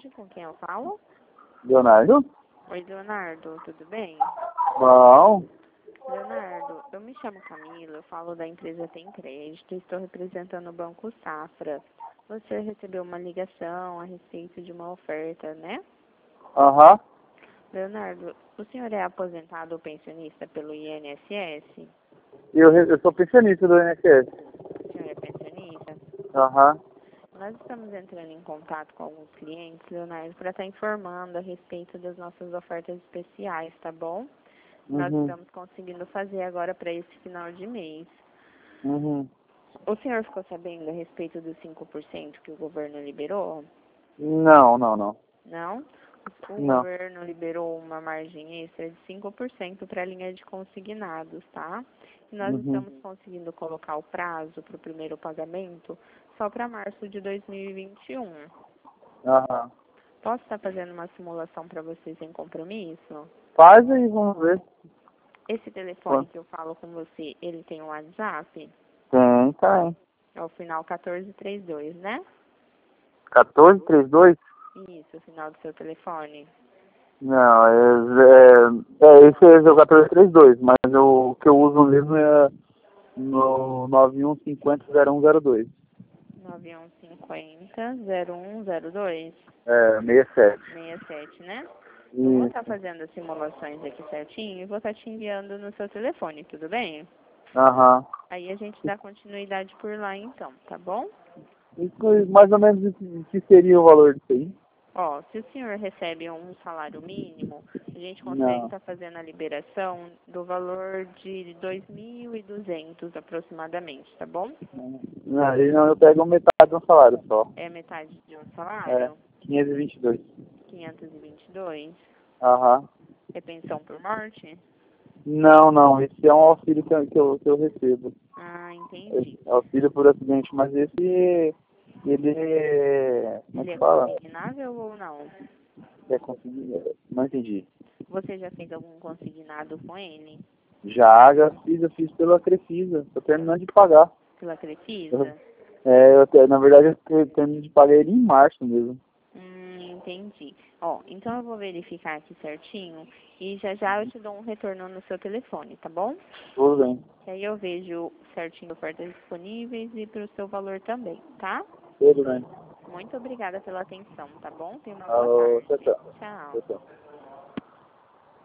tarde, com quem eu falo? Leonardo? Oi, Leonardo, tudo bem? Bom. Leonardo, eu me chamo Camila, eu falo da empresa Tem Crédito e estou representando o Banco Safra. Você recebeu uma ligação a respeito de uma oferta, né? Aham. Leonardo, o senhor é aposentado ou pensionista pelo INSS? Eu sou pensionista do INSS. O senhor é pensionista? Aham. Nós estamos entrando em contato com alguns clientes, Leonardo, para estar informando a respeito das nossas ofertas especiais, tá bom? Nós Uhum. estamos conseguindo fazer agora para esse final de mês. Uhum. O senhor ficou sabendo a respeito dos 5% que o governo liberou? Não. Não? O Não. governo liberou uma margem extra de 5% para a linha de consignados, tá? E nós Uhum. estamos conseguindo colocar o prazo para o primeiro pagamento só para março de 2021. Aham. Posso estar fazendo uma simulação para vocês sem compromisso? Faz aí, vamos ver. Esse telefone que eu falo com você, ele tem um WhatsApp? Tem. É o final 1432, né? 1432? Isso, o final do seu telefone. Não, esse é o 1432, mas o que eu uso mesmo é no 9150-0102. 9150-0102. É, 67. 67, né? Eu vou Isso. estar fazendo as simulações aqui certinho e vou estar te enviando no seu telefone, tudo bem? Aham. Aí a gente dá continuidade por lá então, tá bom? Isso, mais ou menos o que seria o valor disso aí? Ó, se o senhor recebe um salário mínimo, a gente consegue Não. estar fazendo a liberação do valor de 2.200 aproximadamente, tá bom? Não, eu pego metade de um salário só. É metade de um É, salário? 522. 522. Aham. É pensão por morte? Não. Esse é um auxílio que eu recebo. Ah, entendi. Esse auxílio por acidente, mas ele como é Ele que é fala? consignável ou não? É conseguir. Não entendi. Você já fez algum consignado com ele? Já eu fiz pela Crefisa. Tô terminando de pagar. Pela Crefisa? Na verdade, eu termino de pagar ele em março mesmo. Entendi. Ó, então eu vou verificar aqui certinho e já já eu te dou um retorno no seu telefone, tá bom? Tudo bem. E aí eu vejo certinho ofertas disponíveis e para o seu valor também, tá? Tudo bem. Muito obrigada pela atenção, tá bom? Tenha uma boa Alô, tarde. tchau. Tchau. Tchau.